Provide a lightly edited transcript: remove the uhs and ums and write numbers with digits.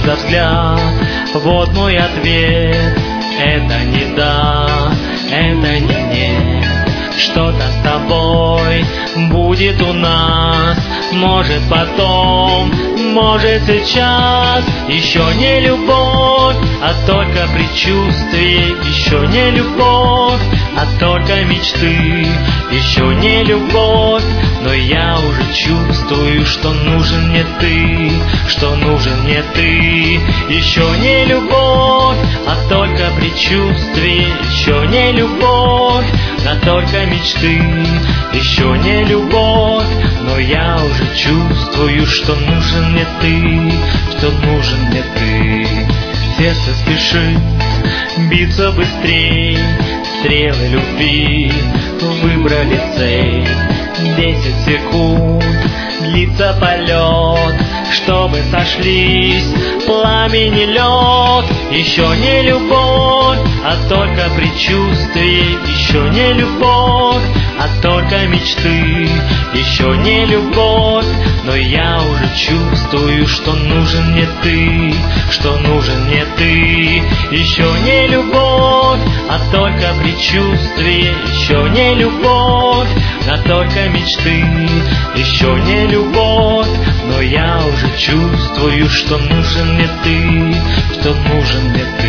за взгляд? Вот мой ответ. Это не да, это не нет. Что-то с тобой будет у нас. Может потом, может сейчас. Еще не любовь, а только предчувствие. Еще не любовь, а только мечты. Еще не любовь, но я уже чувствую, что нужен мне ты, что нужен мне ты. Еще не любовь, а только предчувствие. Еще не любовь, а только мечты. Еще не любовь, но я уже чувствую, что нужен мне ты, что нужен мне ты. Сердце спешит биться быстрей, стрелы любви выбрали цель. 10 секунд длится полет, чтобы сошлись пламени лед. Еще не любовь, а только предчувствие. Еще не любовь, а только мечты. Еще не любовь, но я уже чувствую, что нужен мне ты, что нужен мне ты. Еще не любовь, а только предчувствие. Еще не любовь, а только мечты. Еще не любовь, но я уже чувствую, что нужен мне ты, что нужен мне ты.